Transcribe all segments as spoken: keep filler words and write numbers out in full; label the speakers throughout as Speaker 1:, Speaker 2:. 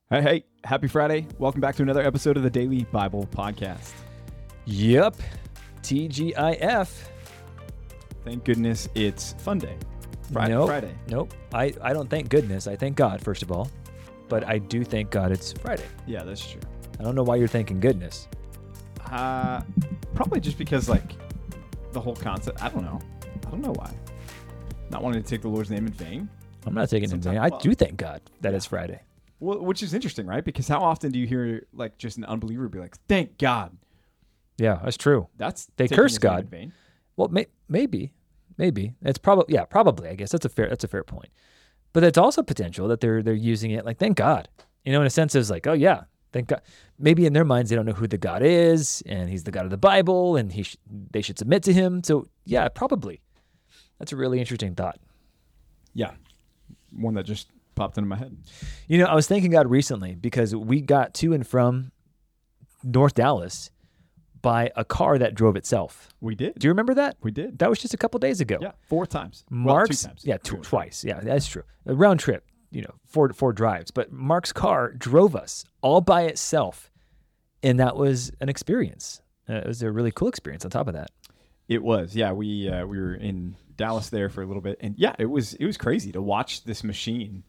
Speaker 1: Hey, hey, happy Friday. Welcome back to another episode of the Daily Bible Podcast.
Speaker 2: Yep, T G I F.
Speaker 1: Thank goodness it's Fun Day. Friday.
Speaker 2: Nope.
Speaker 1: Friday.
Speaker 2: Nope. I, I don't thank goodness. I thank God, first of all. But I do thank God it's Friday.
Speaker 1: Yeah, that's true.
Speaker 2: I don't know why you're thanking goodness.
Speaker 1: Uh, probably just because, like, the whole concept, I don't know. I don't know why. Not wanting to take the Lord's name in vain.
Speaker 2: I'm not taking it in
Speaker 1: Sometimes-
Speaker 2: vain. I
Speaker 1: well,
Speaker 2: do thank God that
Speaker 1: yeah.
Speaker 2: it's Friday.
Speaker 1: Well, which is interesting, right? Because how often do you hear, like, just an unbeliever be like, thank God?
Speaker 2: Yeah, that's true.
Speaker 1: That's
Speaker 2: They
Speaker 1: taking
Speaker 2: curse
Speaker 1: his name
Speaker 2: God.
Speaker 1: in vain.
Speaker 2: Well, may, maybe. Maybe. It's probably, yeah, probably, I guess. That's a fair that's a fair point. But it's also potential that they're they're using it like, thank God. You know, in a sense, it's like, oh, yeah, thank God. Maybe in their minds, they don't know who the God is, and he's the God of the Bible, and he sh- they should submit to him. So, yeah, probably. That's a really interesting thought.
Speaker 1: Yeah. One that just popped into my head.
Speaker 2: You know, I was thanking God recently because we got to and from North Dallas by a car that drove itself.
Speaker 1: We did.
Speaker 2: Do you remember that?
Speaker 1: We did.
Speaker 2: That was just a couple days ago.
Speaker 1: Yeah, four times.
Speaker 2: Mark's,
Speaker 1: well, two times.
Speaker 2: yeah, tw- twice. Yeah, that's true. A round trip, you know, four four drives. But Mark's car drove us all by itself, and that was an experience. Uh, it was a really cool experience. On top of that,
Speaker 1: It was, yeah. We uh, we were in Dallas there for a little bit, and yeah, it was it was crazy to watch this machine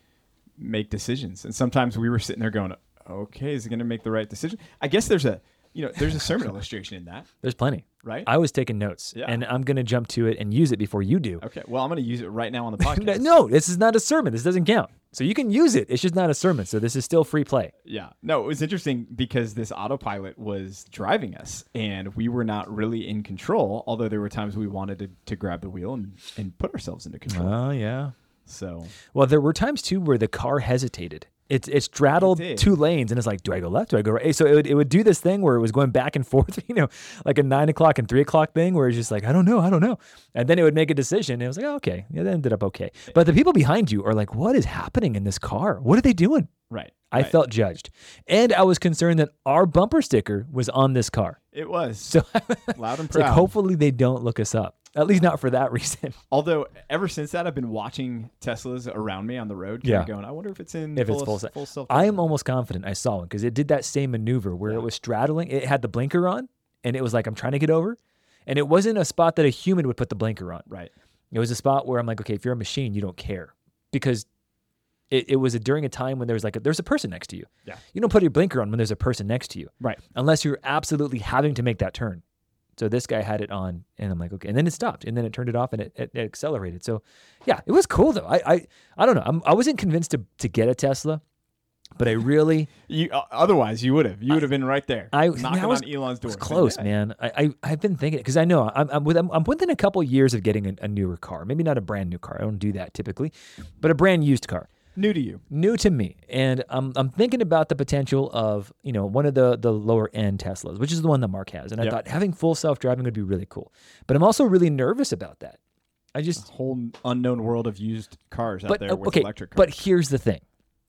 Speaker 1: make decisions. And sometimes we were sitting there going, "Okay, is it going to make the right decision?" I guess there's a you know there's a sermon illustration in that,
Speaker 2: there's plenty.
Speaker 1: right?
Speaker 2: I was taking notes,
Speaker 1: Yeah.
Speaker 2: and I'm going to jump to it and use it before you do.
Speaker 1: Okay, well, I'm going to use it right now on the podcast.
Speaker 2: No, this is not a sermon. This doesn't count. So you can use it. It's just not a sermon. So this is still free play.
Speaker 1: Yeah. No, it was interesting because this autopilot was driving us and we were not really in control, although there were times we wanted to, to grab the wheel and, and put ourselves into control.
Speaker 2: Oh, yeah.
Speaker 1: So,
Speaker 2: Well, there were times too where the car hesitated. It it straddled
Speaker 1: It did.
Speaker 2: two lanes, and it's like, do I go left? Do I go right? So it would, it would do this thing where it was going back and forth, you know, like a nine o'clock and three o'clock thing, where it's just like, I don't know, I don't know, and then it would make a decision, and it was like, oh, okay, yeah, that ended up okay. But the people behind you are like, what is happening in this car? What are they doing?
Speaker 1: right.
Speaker 2: I
Speaker 1: right.
Speaker 2: felt judged, and I was concerned that our bumper sticker was on this car.
Speaker 1: it was
Speaker 2: So
Speaker 1: loud and
Speaker 2: it's like,
Speaker 1: proud.
Speaker 2: hopefully they don't look us up. At least not for that reason.
Speaker 1: Although ever since that, I've been watching Teslas around me on the road, kind
Speaker 2: Yeah.
Speaker 1: of going, I wonder if it's in
Speaker 2: If
Speaker 1: full,
Speaker 2: it's full,
Speaker 1: full self.
Speaker 2: I am almost confident I saw one because it did that same maneuver where
Speaker 1: Yeah.
Speaker 2: it was straddling. It had the blinker on, and it was like, I'm trying to get over. And it wasn't a spot that a human would put the blinker on.
Speaker 1: Right.
Speaker 2: It was a spot where I'm like, okay, if you're a machine, you don't care. Because it, it was a, during a time when there was like a, there's a person next to you.
Speaker 1: Yeah.
Speaker 2: You don't put your blinker on when there's a person next to you.
Speaker 1: Right.
Speaker 2: Unless you're absolutely having to make that turn. So this guy had it on, and I'm like, okay. And then it stopped, and then it turned it off, and it, it, it accelerated. So, yeah, it was cool, though. I I, I don't know. I'm, I wasn't convinced to, to get a Tesla, but I really
Speaker 1: You, uh, otherwise, you would have. You would have been right there,
Speaker 2: I-
Speaker 1: knocking
Speaker 2: I was-
Speaker 1: on Elon's door.
Speaker 2: was close,
Speaker 1: Yeah.
Speaker 2: man. I, I, I've been thinking, because I know I'm, I'm, with, I'm, I'm within a couple years of getting a, a newer car. Maybe not a brand new car. I don't do that typically, but a brand used car.
Speaker 1: New to you.
Speaker 2: New to me, and I'm I'm thinking about the potential of you know one of the the lower end Teslas, which is the one that Mark has, and I
Speaker 1: Yep.
Speaker 2: thought having full self driving would be really cool. But I'm also really nervous about that. I just
Speaker 1: Whole unknown world of used cars out
Speaker 2: but
Speaker 1: there
Speaker 2: uh,
Speaker 1: with
Speaker 2: okay,
Speaker 1: electric cars.
Speaker 2: but here's the thing: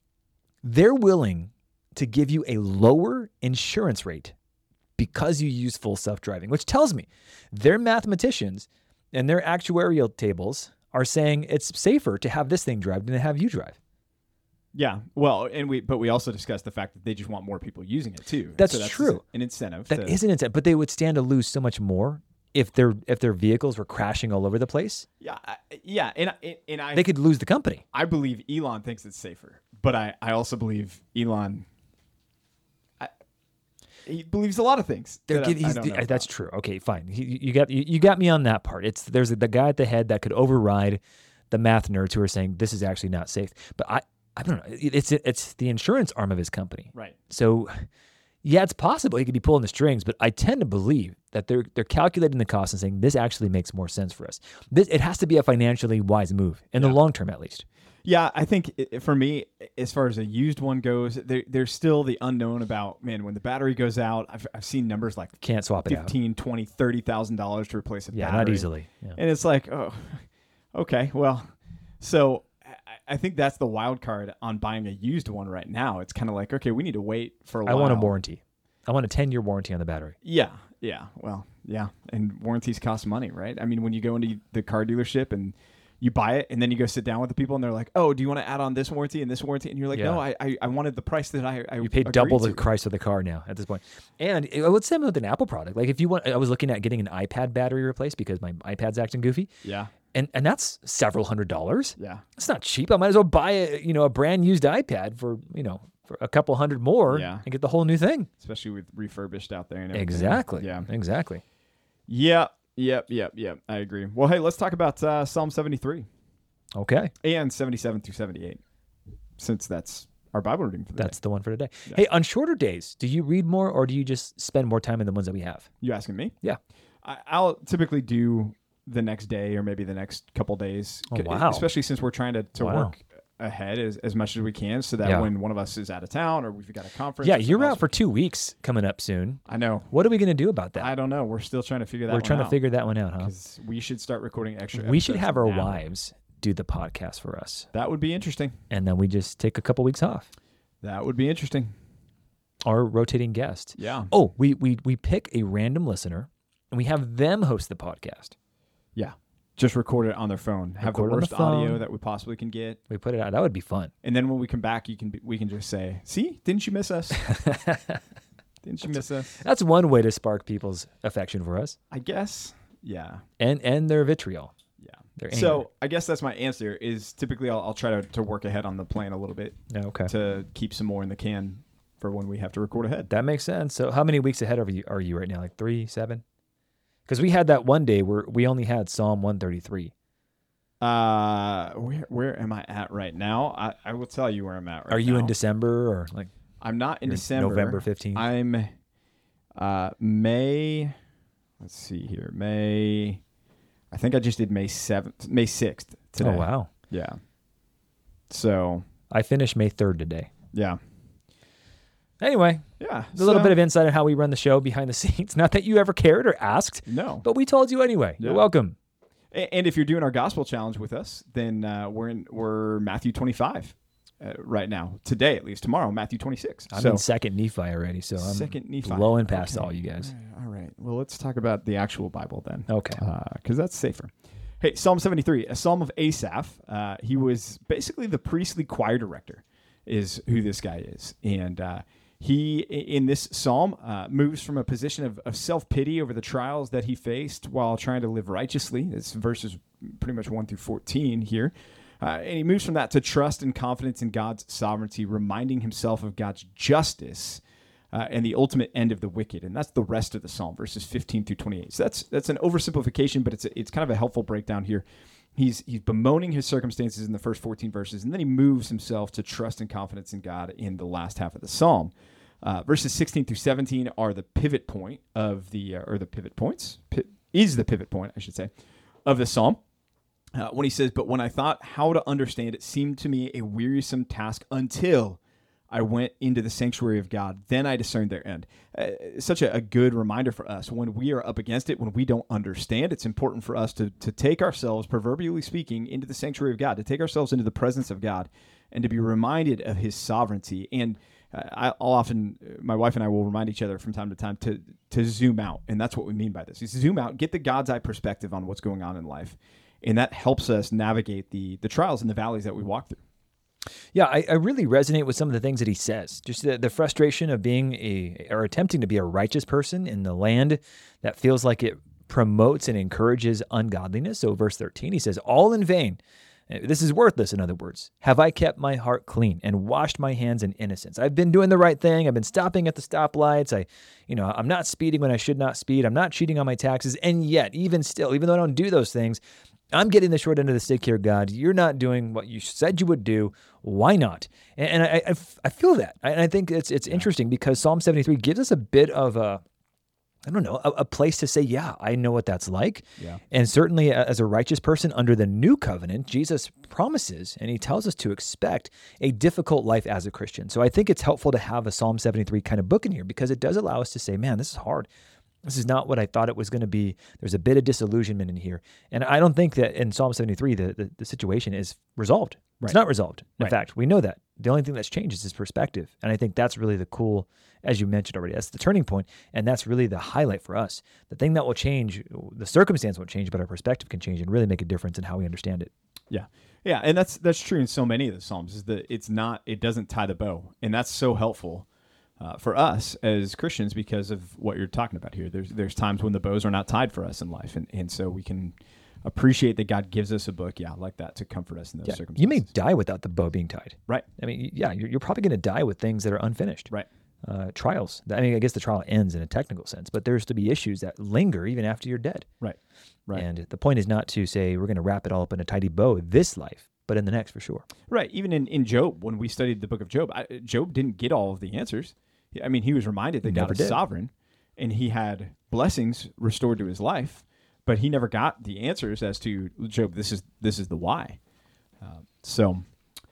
Speaker 2: they're willing to give you a lower insurance rate because you use full self driving, which tells me their mathematicians and their actuarial tables are saying it's safer to have this thing drive than to have you drive.
Speaker 1: Yeah, well, and we but we also discussed the fact that they just want more people using it too.
Speaker 2: That's
Speaker 1: So that's
Speaker 2: true.
Speaker 1: An incentive.
Speaker 2: That
Speaker 1: to,
Speaker 2: is an incentive, but they would stand to lose so much more if their if their vehicles were crashing all over the place.
Speaker 1: Yeah, I, yeah, and I- and I
Speaker 2: They could lose the company.
Speaker 1: I believe Elon thinks it's safer, but I I also believe Elon. I, he believes a lot of things.
Speaker 2: They're
Speaker 1: that I-
Speaker 2: get-
Speaker 1: I
Speaker 2: he's-
Speaker 1: don't know
Speaker 2: uh, that's
Speaker 1: about.
Speaker 2: true. Okay, fine. He, you got you, you got me on that part. It's there's the guy at the head that could override the math nerds who are saying this is actually not safe. But I I don't know. It- It's it's the insurance arm of his company.
Speaker 1: Right.
Speaker 2: So, yeah, it's possible he could be pulling the strings, but I tend to believe that they're they're calculating the cost and saying this actually makes more sense for us. This it has to be a financially wise move in
Speaker 1: Yeah.
Speaker 2: the long term, at least.
Speaker 1: Yeah, I think i- for me, as far as a used one goes, there, there's still the unknown about, man, when the battery goes out, I've, I've seen numbers like
Speaker 2: Can't swap it out.
Speaker 1: fifteen, twenty, thirty thousand dollars to replace a
Speaker 2: Yeah,
Speaker 1: battery.
Speaker 2: not easily. Yeah.
Speaker 1: And it's like, oh, okay, well, so I- I think that's the wild card on buying a used one right now. It's kind of like, okay, we need to wait for a
Speaker 2: I
Speaker 1: while.
Speaker 2: want a warranty. I want a ten-year warranty on the battery.
Speaker 1: Yeah, yeah, well, yeah, and warranties cost money, right? I mean, when you go into the car dealership and you buy it and then you go sit down with the people and they're like, oh, do you want to add on this warranty and this warranty? And you're like,
Speaker 2: Yeah.
Speaker 1: no, I, I I wanted the price that I, I
Speaker 2: You pay
Speaker 1: agreed
Speaker 2: double the
Speaker 1: to.
Speaker 2: price of the car now at this point. And I would say with an Apple product, like if you want, I was looking at getting an iPad battery replaced because my iPad's acting goofy.
Speaker 1: Yeah.
Speaker 2: And and that's several hundred dollars.
Speaker 1: Yeah.
Speaker 2: It's not cheap. I might as well buy a, you know, a brand used iPad for, you know, for a couple hundred more
Speaker 1: Yeah.
Speaker 2: and get the whole new thing.
Speaker 1: Especially with refurbished out there and everything.
Speaker 2: Exactly.
Speaker 1: Yeah.
Speaker 2: Exactly.
Speaker 1: Yep. Yep. Yep. Yep. I agree. Well, hey, let's talk about uh, Psalm seventy-three
Speaker 2: Okay.
Speaker 1: and seventy-seven through seventy-eight, since that's our Bible reading for the
Speaker 2: That's
Speaker 1: day.
Speaker 2: the one for today.
Speaker 1: Yeah.
Speaker 2: Hey, on shorter days, do you read more or do you just spend more time in the ones that we have?
Speaker 1: You asking me?
Speaker 2: Yeah.
Speaker 1: I, I'll typically do the next day or maybe the next couple days.
Speaker 2: Oh,
Speaker 1: c-
Speaker 2: wow.
Speaker 1: Especially since we're trying to, to
Speaker 2: Wow.
Speaker 1: work ahead as, as much as we can so that
Speaker 2: Yeah.
Speaker 1: when one of us is out of town or we've got a conference.
Speaker 2: Yeah,
Speaker 1: or
Speaker 2: you're
Speaker 1: something
Speaker 2: out
Speaker 1: else-
Speaker 2: for two weeks coming up soon.
Speaker 1: I know.
Speaker 2: What are we going to do about that?
Speaker 1: I don't know. We're still trying to figure that
Speaker 2: We're
Speaker 1: one
Speaker 2: trying
Speaker 1: out.
Speaker 2: to figure that one out, huh?
Speaker 1: Because we should start recording extra
Speaker 2: We should
Speaker 1: episodes
Speaker 2: have our
Speaker 1: now.
Speaker 2: wives do the podcast for us.
Speaker 1: That would be interesting.
Speaker 2: And then we just take a couple weeks off.
Speaker 1: That would be interesting.
Speaker 2: Our rotating guest.
Speaker 1: Yeah.
Speaker 2: Oh, we we we pick a random listener and we have them host the podcast.
Speaker 1: Yeah. Just record it on their phone. Have
Speaker 2: Record
Speaker 1: the
Speaker 2: on the
Speaker 1: worst audio
Speaker 2: phone.
Speaker 1: that we possibly can get.
Speaker 2: We put it out. That would be fun.
Speaker 1: And then when we come back, you can be, we can just say, see, didn't you miss us? Didn't you miss us?
Speaker 2: That's one way to spark people's affection for us
Speaker 1: I guess. Yeah.
Speaker 2: and and their vitriol.
Speaker 1: Yeah.
Speaker 2: Their anger.
Speaker 1: So I guess that's my answer is typically I'll, I'll try to, to work ahead on the plan a little bit
Speaker 2: Yeah, okay.
Speaker 1: to keep some more in the can for when we have to record ahead.
Speaker 2: That makes sense. So how many weeks ahead are you are you right now? Like three, seven? Because we had that one day where we only had Psalm one thirty-three.
Speaker 1: Uh, where where am I at right now? I, I will tell you where I'm at right now.
Speaker 2: Are you in December or like
Speaker 1: I'm not in
Speaker 2: you're in
Speaker 1: December.
Speaker 2: November fifteenth?
Speaker 1: I'm uh May. Let's see here. May. I think I just did May seventh, May sixth today.
Speaker 2: Oh wow.
Speaker 1: Yeah. So
Speaker 2: I finished May third today.
Speaker 1: yeah.
Speaker 2: Anyway,
Speaker 1: Yeah.
Speaker 2: a little
Speaker 1: so-
Speaker 2: bit of insight on how we run the show behind the scenes. Not that you ever cared or asked,
Speaker 1: no.
Speaker 2: but we told you anyway.
Speaker 1: Yeah.
Speaker 2: You're welcome.
Speaker 1: A- And if you're doing our gospel challenge with us, then uh, we're in we're Matthew twenty-five uh, right now, today at least. Tomorrow, Matthew twenty-six.
Speaker 2: I'm
Speaker 1: so
Speaker 2: in second Nephi already, so I'm
Speaker 1: second Nephi,
Speaker 2: blowing past
Speaker 1: Okay.
Speaker 2: all you guys.
Speaker 1: All right. Well, let's talk about the actual Bible then.
Speaker 2: Okay.
Speaker 1: Because that's safer. Hey, Psalm seventy-three, a psalm of Asaph. Uh, he was basically the priestly choir director, is who this guy is, and uh, he i- in this psalm uh, moves from a position of, of self pity over the trials that he faced while trying to live righteously. It's verses pretty much one through fourteen here. Uh, and he moves from that to trust and confidence in God's sovereignty, reminding himself of God's justice uh, and the ultimate end of the wicked. And that's the rest of the psalm, verses fifteen through twenty-eight. So that's that's an oversimplification, but it's a, it's kind of a helpful breakdown here. He's he's bemoaning his circumstances in the first fourteen verses, and then he moves himself to trust and confidence in God in the last half of the psalm. Uh, verses sixteen through seventeen are the pivot point of the, uh, or the pivot points, pi- is the pivot point, I should say, of the psalm. Uh, when he says, but when I thought how to understand it seemed to me a wearisome task until I went into the sanctuary of God. Then I discerned their end. Uh, such a, a good reminder for us. When we are up against it, when we don't understand, it's important for us to, to take ourselves, proverbially speaking, into the sanctuary of God, to take ourselves into the presence of God, and to be reminded of his sovereignty. And uh, I, I'll often, my wife and I will remind each other from time to time to, to zoom out. And that's what we mean by this. Is zoom out, get the God's eye perspective on what's going on in life. And that helps us navigate the the trials and the valleys that we walk through.
Speaker 2: Yeah, I, I really resonate with some of the things that he says. Just the, the frustration of being a or attempting to be a righteous person in the land that feels like it promotes and encourages ungodliness. So verse thirteen, he says, all in vain. This is worthless, in other words. Have I kept my heart clean and washed my hands in innocence? I've been doing the right thing. I've been stopping at the stoplights. I, you know, I'm not speeding when I should not speed. I'm not cheating on my taxes. And yet, even still, even though I don't do those things, I'm getting the short end of the stick here, God. You're not doing what you said you would do. Why not? And, and I, I, I feel that. And I think it's it's interesting because Psalm seventy-three gives us a bit of a, I don't know, a, a place to say, yeah, I know what that's like.
Speaker 1: Yeah.
Speaker 2: And certainly as a righteous person under the new covenant, Jesus promises and he tells us to expect a difficult life as a Christian. So I think it's helpful to have a Psalm seventy-three kind of book in here because it does allow us to say, man, this is hard. This is not what I thought it was going to be. There's a bit of disillusionment in here. And I don't think that in Psalm seventy-three, the, the, the situation is resolved.
Speaker 1: Right.
Speaker 2: It's not resolved. In
Speaker 1: Right.
Speaker 2: fact, we know that. The only thing that's changed is his perspective. And I think that's really the cool, as you mentioned already, that's the turning point, and that's really the highlight for us. The thing that will change, the circumstance won't change, but our perspective can change and really make a difference in how we understand it.
Speaker 1: Yeah. Yeah, and that's that's true in so many of the Psalms, is that it's not, it doesn't tie the bow. And that's so helpful uh, for us as Christians because of what you're talking about here. There's there's times when the bows are not tied for us in life. And, and so we can appreciate that God gives us a book, yeah, like that, to comfort us in those
Speaker 2: Yeah.
Speaker 1: circumstances.
Speaker 2: You may die without the bow being tied.
Speaker 1: Right.
Speaker 2: I mean, yeah, you're, you're probably going to die with things that are unfinished.
Speaker 1: Right.
Speaker 2: Uh, trials. I mean, I guess the trial ends in a technical sense, but there's to be issues that linger even after you're dead.
Speaker 1: Right. Right.
Speaker 2: And the point is not to say we're going to wrap it all up in a tidy bow this life, but in the next for sure.
Speaker 1: Right. Even in, in Job, when we studied the book of Job, I, Job didn't get all of the answers. I mean, he was reminded that
Speaker 2: He
Speaker 1: God
Speaker 2: never
Speaker 1: is
Speaker 2: did.
Speaker 1: sovereign, and he had blessings restored to his life, but he never got the answers as to, Job, this is this is the why. Uh, so,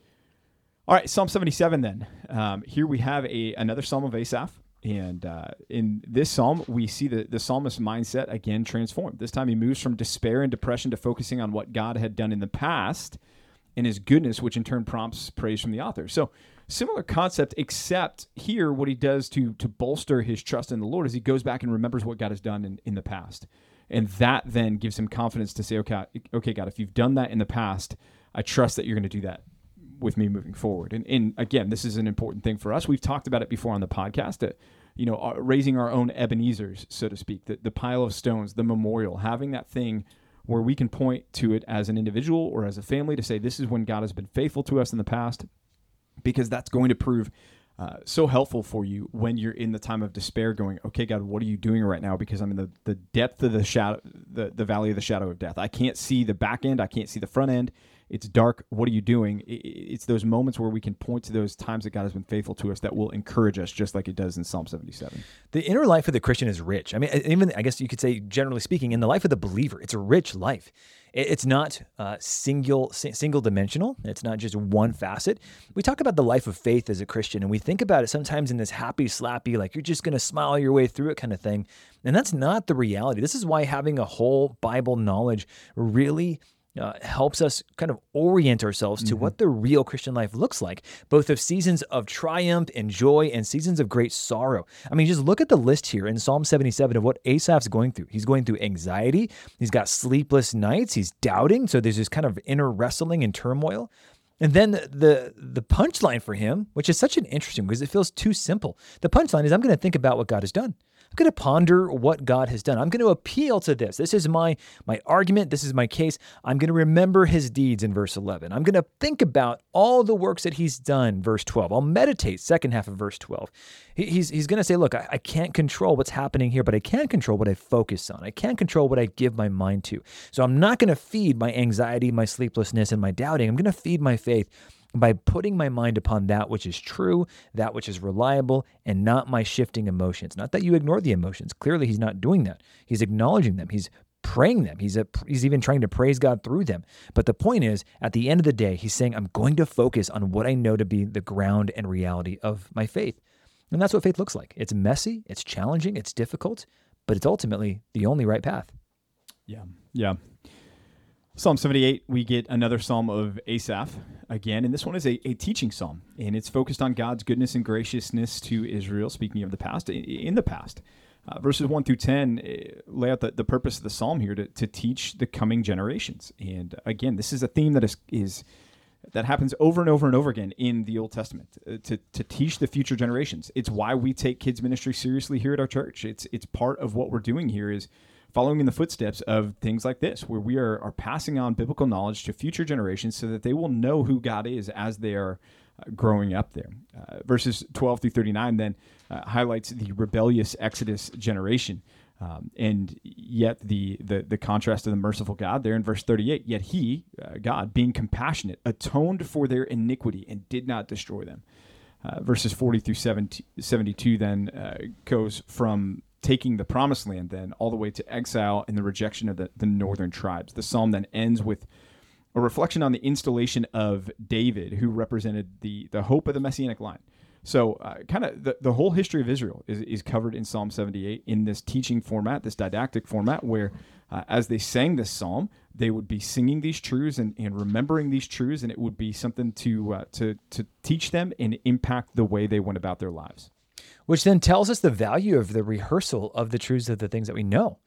Speaker 1: all right, Psalm seventy-seven then. Um, here we have a another Psalm of Asaph. And uh, in this psalm, we see the, the psalmist's mindset again transformed. This time he moves from despair and depression to focusing on what God had done in the past and his goodness, which in turn prompts praise from the author. So similar concept, except here what he does to to bolster his trust in the Lord is he goes back and remembers what God has done in, in the past. And that then gives him confidence to say, okay, okay, God, if you've done that in the past, I trust that you're going to do that with me moving forward. And, and again, this is an important thing for us. We've talked about it before on the podcast, that, you know, uh, raising our own Ebenezers, so to speak, the, the pile of stones, the memorial, having that thing where we can point to it as an individual or as a family to say, this is when God has been faithful to us in the past, because that's going to prove uh, so helpful for you when you're in the time of despair going, okay, God, what are you doing right now? Because I'm in the, the depth of the shadow, the, the valley of the shadow of death. I can't see the back end. I can't see the front end. It's dark. What are you doing? It's those moments where we can point to those times that God has been faithful to us that will encourage us, just like it does in Psalm seventy-seven.
Speaker 2: The inner life of the Christian is rich. I mean, even, I guess you could say, generally speaking, in the life of the believer, it's a rich life. It's not uh, single single dimensional. It's not just one facet. We talk about the life of faith as a Christian, and we think about it sometimes in this happy, slappy, like you're just going to smile your way through it kind of thing. And that's not the reality. This is why having a whole Bible knowledge really Uh, helps us kind of orient ourselves to mm-hmm. what the real Christian life looks like, both of seasons of triumph and joy and seasons of great sorrow. I mean, just look at the list here in Psalm seventy-seven of what Asaph's going through. He's going through anxiety. He's got sleepless nights. He's doubting. So there's this kind of inner wrestling and turmoil. And then the, the the punchline for him, which is such an interesting, because it feels too simple. The punchline is, I'm going to think about what God has done. I'm going to ponder what God has done. I'm going to appeal to this. This is my my argument. This is my case. I'm going to remember his deeds in verse eleven. I'm going to think about all the works that he's done, verse twelve. I'll meditate, second half of verse twelve. He, he's he's going to say, look, I, I can't control what's happening here, but I can control what I focus on. I can control what I give my mind to. So I'm not going to feed my anxiety, my sleeplessness, and my doubting. I'm going to feed my faith by putting my mind upon that which is true, that which is reliable, and not my shifting emotions. Not that you ignore the emotions. Clearly, he's not doing that. He's acknowledging them. He's praying them. He's a, he's even trying to praise God through them. But the point is, at the end of the day, he's saying, I'm going to focus on what I know to be the ground and reality of my faith. And that's what faith looks like. It's messy, it's challenging, it's difficult, but it's ultimately the only right path.
Speaker 1: Yeah, yeah. Psalm seventy-eight, we get another psalm of Asaph again, and this one is a, a teaching psalm, and it's focused on God's goodness and graciousness to Israel, speaking of the past, in the past. Uh, verses one through ten uh, lay out the, the purpose of the psalm here to, to teach the coming generations. And again, this is a theme that is, is that happens over and over and over again in the Old Testament, uh, to, to teach the future generations. It's why we take kids ministry seriously here at our church. It's, it's part of what we're doing here is following in the footsteps of things like this, where we are, are passing on biblical knowledge to future generations so that they will know who God is as they are uh, growing up there. Uh, verses twelve through thirty-nine then uh, highlights the rebellious Exodus generation, um, and yet the, the the contrast to the merciful God there in verse thirty-eight. Yet he, uh, God, being compassionate, atoned for their iniquity and did not destroy them. Uh, verses forty through seventy-two then uh, goes from taking the promised land then all the way to exile and the rejection of the, the northern tribes. The psalm then ends with a reflection on the installation of David, who represented the, the hope of the Messianic line. So uh, kind of the, the whole history of Israel is, is covered in Psalm seventy-eight in this teaching format, this didactic format, where uh, as they sang this psalm, they would be singing these truths and, and remembering these truths, and it would be something to, uh, to, to teach them and impact the way they went about their lives.
Speaker 2: Which then tells us the value of the rehearsal of the truths of the things that we know.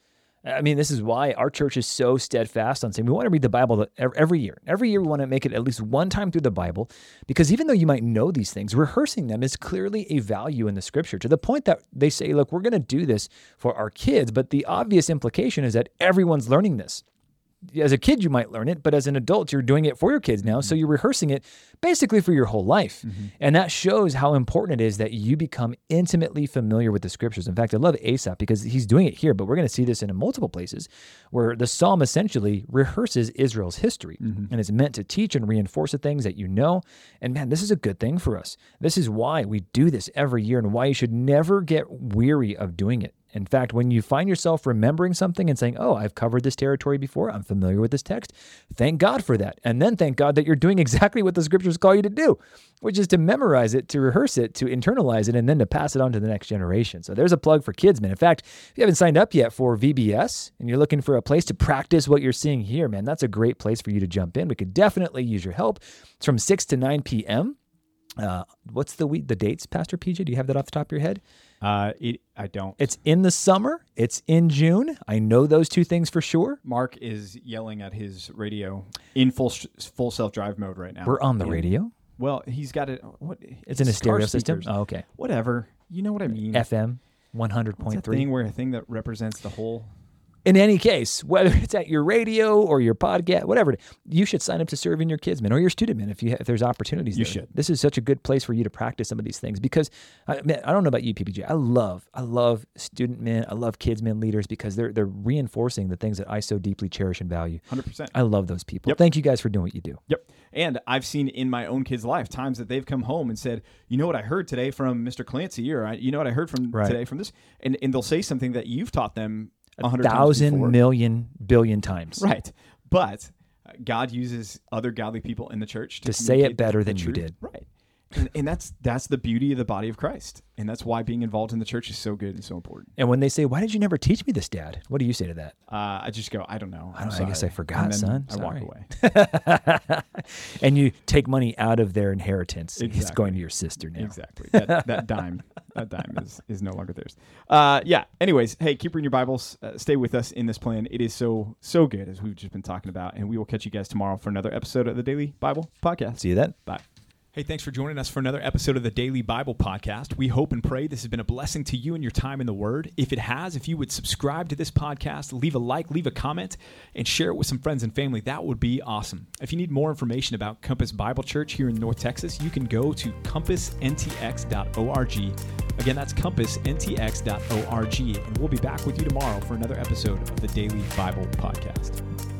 Speaker 2: I mean, this is why our church is so steadfast on saying we want to read the Bible every year. Every year we want to make it at least one time through the Bible, because even though you might know these things, rehearsing them is clearly a value in the Scripture, to the point that they say, look, we're going to do this for our kids, but the obvious implication is that everyone's learning this. As a kid, you might learn it, but as an adult, you're doing it for your kids now. Mm-hmm. So you're rehearsing it basically for your whole life. Mm-hmm. And that shows how important it is that you become intimately familiar with the Scriptures. In fact, I love Asaph because he's doing it here, but we're going to see this in multiple places where the Psalm essentially rehearses Israel's history. Mm-hmm. And it's meant to teach and reinforce the things that you know. And man, this is a good thing for us. This is why we do this every year and why you should never get weary of doing it. In fact, when you find yourself remembering something and saying, oh, I've covered this territory before, I'm familiar with this text, thank God for that. And then thank God that you're doing exactly what the Scriptures call you to do, which is to memorize it, to rehearse it, to internalize it, and then to pass it on to the next generation. So there's a plug for kids, man. In fact, if you haven't signed up yet for V B S and you're looking for a place to practice what you're seeing here, man, that's a great place for you to jump in. We could definitely use your help. It's from six to nine p.m. Uh, what's the week, the dates, Pastor P J? Do you have that off the top of your head?
Speaker 1: Uh, it, I don't.
Speaker 2: It's in the summer. It's in June. I know those two things for sure.
Speaker 1: Mark is yelling at his radio in full full self-drive mode right now.
Speaker 2: We're on the
Speaker 1: and,
Speaker 2: radio?
Speaker 1: Well, he's got it. What?
Speaker 2: It's in a stereo system? Oh, okay.
Speaker 1: Whatever. You know what I mean.
Speaker 2: F M one hundred point three.
Speaker 1: Thing where a thing that represents the whole...
Speaker 2: In any case, whether it's at your radio or your podcast, whatever, you should sign up to serve in your kids' men or your student men if you have, if there's opportunities.
Speaker 1: You
Speaker 2: there.
Speaker 1: should.
Speaker 2: This is such a good place for you to practice some of these things because, I, man, I don't know about you, P P J. I love, I love student men. I love kids' men leaders because they're they're reinforcing the things that I so deeply cherish and value.
Speaker 1: one hundred percent.
Speaker 2: I love those people.
Speaker 1: Yep.
Speaker 2: Thank you guys for doing what you do.
Speaker 1: Yep. And I've seen in my own kids' life times that they've come home and said, you know what I heard today from Mister Clancy, or you know what I heard from
Speaker 2: right.
Speaker 1: today from this, and and they'll say something that you've taught them
Speaker 2: a thousand million billion times.
Speaker 1: Right. But God uses other godly people in the church to,
Speaker 2: to say it better than
Speaker 1: truth.
Speaker 2: you did.
Speaker 1: Right. And, and that's that's the beauty of the body of Christ. And that's why being involved in the church is so good and so important.
Speaker 2: And when they say, why did you never teach me this, Dad? What do you say to that?
Speaker 1: Uh, I just go, I don't know.
Speaker 2: I, don't, I guess I forgot, son.
Speaker 1: I
Speaker 2: Sorry.
Speaker 1: walk away.
Speaker 2: And you take money out of their inheritance.
Speaker 1: Exactly.
Speaker 2: It's going to your sister now.
Speaker 1: Exactly. That, that dime, that dime is, is no longer theirs. Uh, yeah. Anyways, hey, keep reading your Bibles. Uh, stay with us in this plan. It is so, so good, as we've just been talking about. And we will catch you guys tomorrow for another episode of the Daily Bible Podcast.
Speaker 2: See you then.
Speaker 1: Bye. Hey, thanks for joining us for another episode of the Daily Bible Podcast. We hope and pray this has been a blessing to you and your time in the Word. If it has, if you would subscribe to this podcast, leave a like, leave a comment, and share it with some friends and family, that would be awesome. If you need more information about Compass Bible Church here in North Texas, you can go to compass n t x dot org. Again, that's compass n t x dot org. And we'll be back with you tomorrow for another episode of the Daily Bible Podcast.